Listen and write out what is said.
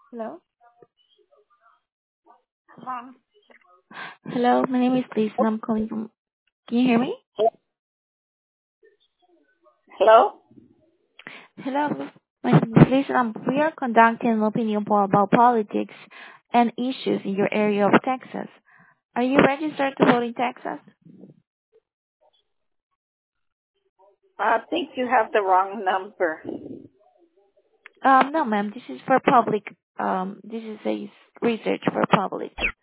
Hello? Um, Hello, my name is Liz and I'm calling from. Can you hear me? Hello? Hello, my name is Liz and we are conducting an opinion poll about politics and issues in your area of Texas. Are you registered to vote in Texas? I think you have the wrong number. No, ma'am. This is for public. This is a research for public.